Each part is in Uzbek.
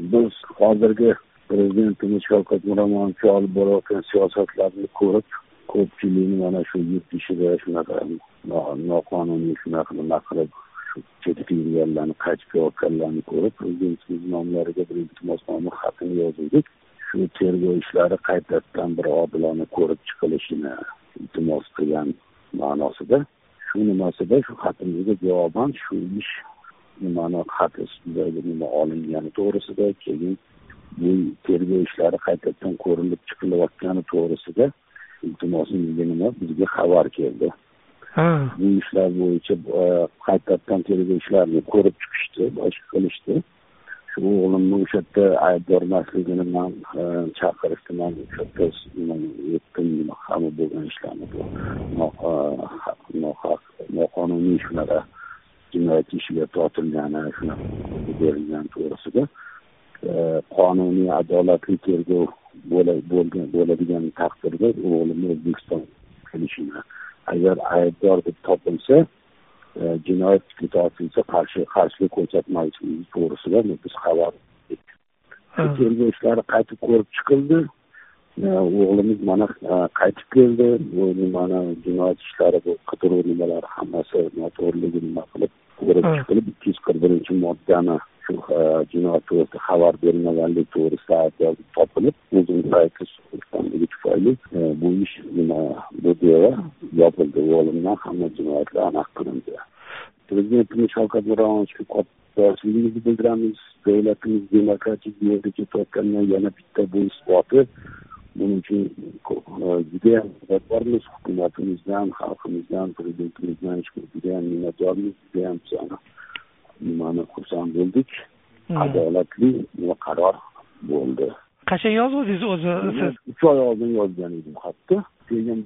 biz hozirgi prezidentimiz Shavkat Miromonovich olib borayotgan siyosatlarni ko'rib, ko'pchilikni mana shu yurt ishida shunaqa noqonuniy shunaqa nima qilib shu chetga yurganlarni qaytib kelayotganlarni ko'rib, prezidentimiz nomlariga bir iltimosnoma xatini yozdik. Shu tergov ishlari qaytadan bir odilona ko'rib chiqilishini iltimos qilgan ma'nosida. Shu nimasida shu xatimizga javoban shu ish nimani xat ustidagi nima olingani to'g'risida, keyin bu tergov ishlari qaytadan ko'rilib chiqilayotgani to'g'risida iltimosimizga nima bizga xabar keldi. Bu ishlar bo'yicha qaytadan tergov ishlarini ko'rib chiqishdi, boshqa qilishdi. Shu o'g'limni o'sha yerda aybdor emasligini man chaqirishdi. Man o'sha yerda yetdim hamma bo'lgan ishlarni noqonuniy shunaqa jinoyat ishiga tortilgani, shunaqa berilgani to'g'risida qonuniy adolatli tergov bo'ladigan taqdirda o'g'limni O'zbekiston kelishini, agar aybdor deb topilsa jinoyatga tortilsa qarshilik ko'rsatmaslik to'g'risida biz xabar berdik. Tergov ishlari qaytib ko'rib chiqildi. O'g'limiz mana qaytib keldi. Mana jinoyat ishlari, bu qidiruv nimalari hammasi noto'g'riligi nima qilib ko'rib chiqilib, 241-moddani shu jinoyat to'g'risida xabar berilmaganlik to'g'risida aybdor topilib, o'zini aytganligi tufayli bu ish bu deva yopildi. O'g'limdan hamma jinoyatlar aniq qilindi. Prezidentimiz Shavkat Miromonovga minnatdorchiligimizni bildiramiz. Davlatimiz demokratik yo'lda ketayotganidan yana bitta bu isboti. Buning uchun juda ham minnatdormiz. Hukumatimizdan, xalqimizdan, prezidentimizdan juda ham minnatdormiz. Juda ham nimani xursand bo'ldik. Adolatli qaror bo'ldi. Qachon yozdingiz o'zi siz? 3 oy oldin yozgan edim xatni. Keyin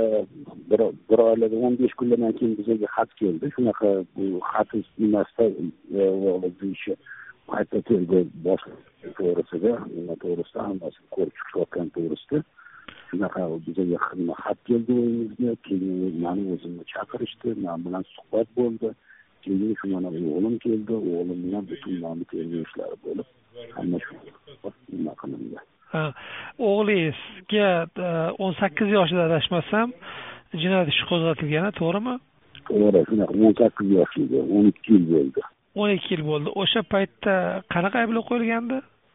bir oylik 15 kundan keyin bizga xat keldi. Shunaqa bu xat nimasida bu ishi qayta tergov to'g'risida, nima to'g'risida hammasini ko'rib chiqayotgan to'g'risida shunaqa bizga xat keldi o'zimizga. Keyin meni o'zimni chaqirishdi, men bilan suhbat bo'ldi. Keyin shu mana o'g'lim keldi, o'g'lim bilan butun tergov ishlari bo'lib, hamma shu nima qilindi. O'g'lingizga 18 yoshida adashmasam jinoyat ishi qo'zg'atilgan, to'g'rimi? To'g'ri, shunaqa 18 yoshida, 12 yil bo'ldi. 12 yil bo'ldi. O'sha paytda qanaqa ayblov qo'yilgandi?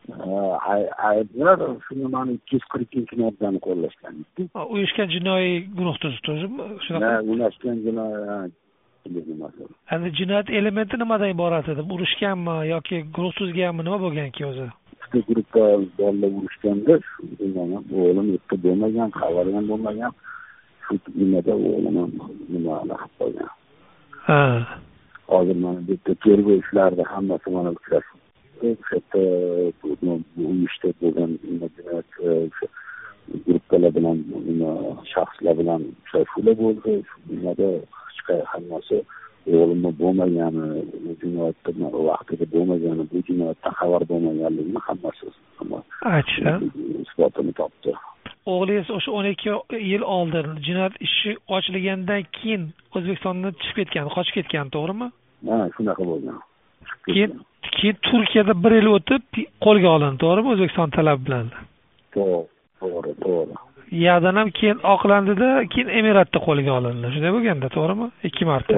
Ayblar shuni mana 242-moddani qo'llashgan edi. Uyushgan jinoiy guruh tuzibmi? Shunaqa. Uyushgan jinoiy endi jinoyat elementi nimadan iborat edi? Urushganmi yoki guruh tuzganmi, nima bo'lgan-ki o'zi? Ikkita guruhda bolalar urushganda, o'g'lim yerda bo'lmagan, xabar ham bo'lmagan. Shu nimada o'g'lim nimani qilib qo'ygan. Hozir mana bu tergov ishlarida hammasi mana uchrashib, o'sha bu ishda bo'lgan jinoyat guruhlar bilan, shaxslar bilan uchrashuvlar bo'ldi. Shunda hammasi o'g'limni bo'lmagani, jinoyatda vaqtida bo'lmagani, bu jinoyatdan xabar bo'lmaganligini hammasi isbotini topdi. O'g'lingiz o'sha 12 yil oldin jinoyat ishi ochilgandan keyin O'zbekistondan chiqib ketgan, qochib ketgan, to'g'rimi? Ha, shunaqa bo'lgan. Keyin Turkiyada 1 yil o'tib qo'lga olindi, to'g'rimi? O'zbekiston talabi bilan. To'g'ri. Yerdan ham keyin oqlandida, keyin Emiratda qo'lga olindi. Shunday bo'lganda, to'g'rimi? 2 marta.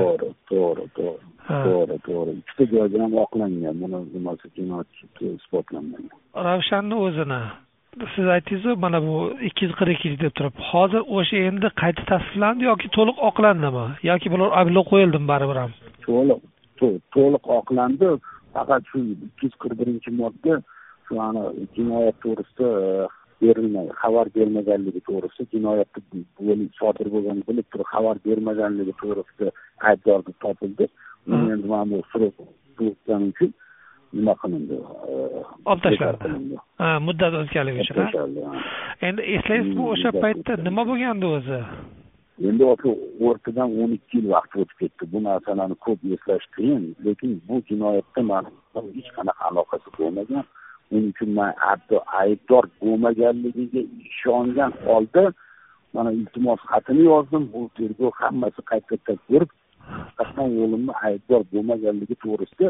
To'g'ri. Ikkita joyda ham oqlangan. Buni nimasi jinoyat isbotlanmagan. Ravshanni o'zini siz aytdingiz, mana bu 242 deb turib, hozir o'sha endi qayta tasdiqlandi yoki to'liq oqlandimi? Yoki bular ayblov qo'yildimi baribir ham? To'liq oqlandi. Faqat shu 241-modda shu ana jinoyat to'g'risida xabar bermaganligi to'g'risida, jinoyatda sodir bo'lganini bilib turib xabar bermaganligi to'g'risida aybdor deb topildi. Endi mana bu surishtirgan uchun nima qilindi? Olib tashlandi. Muddat o'tganligi uchun. Endi eslaysiz, o'sha paytda nima bo'lgandi o'zi? Endi o'rtadan 12 yil vaqt o'tib ketdi. Bu narsalarni ko'p eslash qiyin, lekin bu jinoyatda ma'lum hech qanaqa aloqasi bo'lmagan. Uning uchun men aybdor bo'lmaganligiga ishongan holda mana iltimos xatini yozdim. Bu tergov hammasi qaytadan ko'rib, qatdan o'g'limni aybdor bo'lmaganligi to'g'risida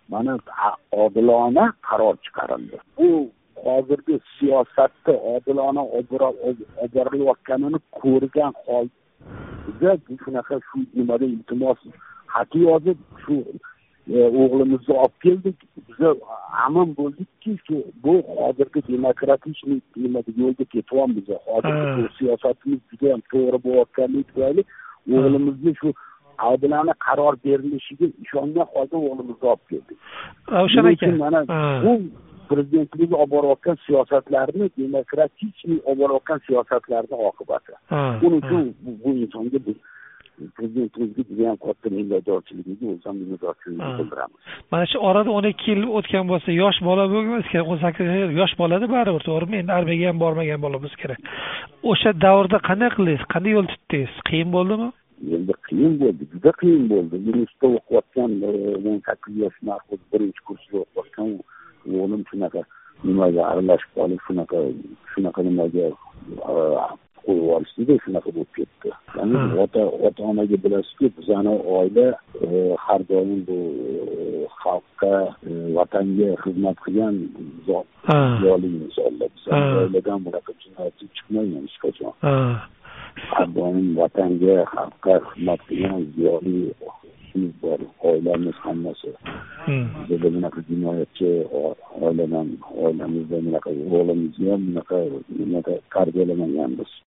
mana odilona qaror chiqarildi. Bu hozirgi siyosatda odilona olib borilayotganini ko'rgan holda shunaqa shu nimada iltimos xat yozib shu o'g'limizni olib keldik. Biz amin bo'ldikki, shu bu hozirgi demokratik yo'lda ketyapmiz. Hozirgi siyosatimiz juda ham to'g'ri bo'layotganligi tufayli o'g'limizni shu odilona qaror berilishiga ishongan holda o'g'limizni olib keldik. Ravshan aka, mana bu prezidentlik olib borayotgan siyosatlarni, demokratik olib borayotgan siyosatlarni oqibati. Buning uchun bu insonga prezidentimizga juda ham katta minnatdorchiligimizni o'zim minnatdorchiligimizni bildiramiz. Mana shu orada 12 yil o'tgan bo'lsa, yosh bola bo'lganimiz kerak, 18 yosh bolada baribir, to'g'rimi? Endi armiyaga ham bormagan bo'lamiz kerak. O'sha davrda qanday qildingiz? Qanday yo'l tutdingiz? Qiyin bo'ldimi? Endi qiyin bo'ldi, juda qiyin bo'ldi. Universitetda o'qiyotgan 18 yosh narxuz birinchi kursda o'qiyotgan o'g'lim shunaqa nimaga aralashib qolib, shunaqa nimaga qo'yib olishdida shunaqa bo'lib ketdi. Ya'ni ota-onaga bilasizki, bizani oila har doim bu xalqqa, vatanga xizmat qilgan ziyoli insonlar. Bizani oiladan bunaqa jinoyatchi chiqmagan hech qachon. Har doim vatanga, xalqqa xizmat qilgan ziyoli bor, oilamiz hammasi. Bizda bunaqa jinoyatchi oilamizda bunaqa o'g'limizni ham bunaqa tarbiyalamaganmiz.